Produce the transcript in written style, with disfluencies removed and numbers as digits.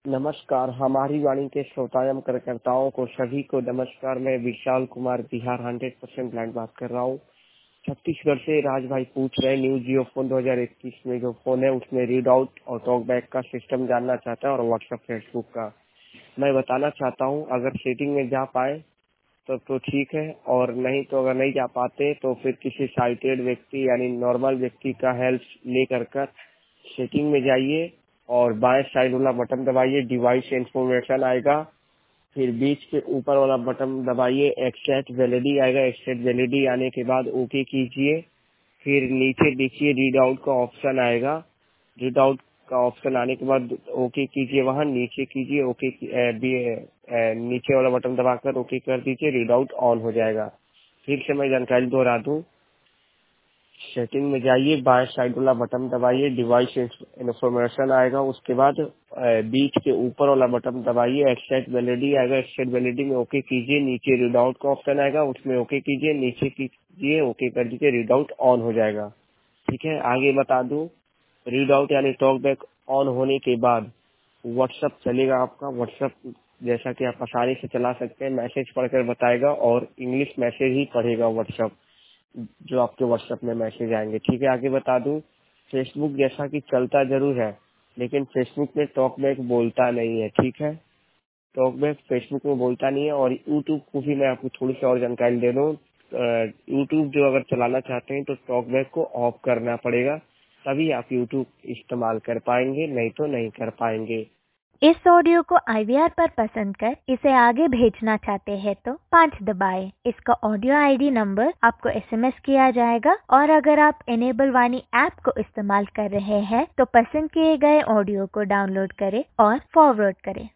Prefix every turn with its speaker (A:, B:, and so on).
A: नमस्कार, हमारी वाणी के श्रोतायम कार्यकर्ताओं को सभी को नमस्कार। मैं विशाल कुमार बिहार 100% ब्लाइंड बात कर रहा हूँ। छत्तीसगढ़ से राज भाई पूछ रहे न्यू जियो फोन 2021 में जो फोन है उसमें रीड आउट और टॉक बैक का सिस्टम जानना चाहता है और व्हाट्सएप फेसबुक का। मैं बताना चाहता हूँ अगर सेटिंग में जा पाए तो ठीक है, और नहीं तो अगर नहीं जा पाते तो फिर किसी साइटेड व्यक्ति यानी नॉर्मल व्यक्ति का हेल्प लेकर कर सेटिंग में जाइए और बाएं साइड वाला बटन दबाइए, डिवाइस इन्फॉर्मेशन आएगा। फिर बीच के ऊपर वाला बटन दबाइए, एक्सेट वैलिडिटी आएगा। एक्सेट वैलिडिटी आने के बाद ओके कीजिए। फिर नीचे देखिए रीड आउट का ऑप्शन आएगा। रीड आउट का ऑप्शन आने के बाद ओके कीजिए, वहाँ नीचे कीजिए ओके। नीचे वाला बटन दबाकर ओके कर दीजिए, रीड आउट ऑन हो जाएगा। फिर से मैं जानकारी दोहरा दूं, सेटिंग में जाइए, बाएं साइड वाला बटन दबाइए, डिवाइस इन्फॉर्मेशन आएगा। उसके बाद बीच के ऊपर वाला बटन दबाइए, एक्सेट वैलिडिटी आएगा। एक्सेट वैलिडिटी में ओके कीजिए, नीचे रीड आउट का ऑप्शन आएगा, उसमें ओके कीजिए, नीचे कीजिए ओके कर दीजिए, रीड आउट ऑन हो जाएगा। ठीक है, आगे बता दूं, रीड आउट यानी टॉक बैक ऑन होने के बाद व्हाट्सएप चलेगा आपका। व्हाट्सएप जैसा कि आप आसानी से चला सकते हैं, मैसेज पढ़कर बताएगा और इंग्लिश मैसेज ही पढ़ेगा व्हाट्सएप, जो आपके व्हाट्सएप में मैसेज आएंगे। ठीक है, आगे बता दूं, फेसबुक जैसा कि चलता जरूर है लेकिन फेसबुक में टॉक बैक बोलता नहीं है। ठीक है, टॉक बैक फेसबुक में बोलता नहीं है। और यूट्यूब को भी मैं आपको थोड़ी सी और जानकारी दे दूं, यूट्यूब जो अगर चलाना चाहते हैं तो टॉक बैक को ऑफ करना पड़ेगा, तभी आप यूट्यूब इस्तेमाल कर पाएंगे, नहीं तो नहीं कर पाएंगे।
B: इस ऑडियो को IVR पर पसंद कर इसे आगे भेजना चाहते हैं तो 5 दबाएं। इसका ऑडियो ID नंबर आपको SMS किया जाएगा। और अगर आप इनेबल वाणी ऐप को इस्तेमाल कर रहे हैं तो पसंद किए गए ऑडियो को डाउनलोड करें और फॉरवर्ड करें।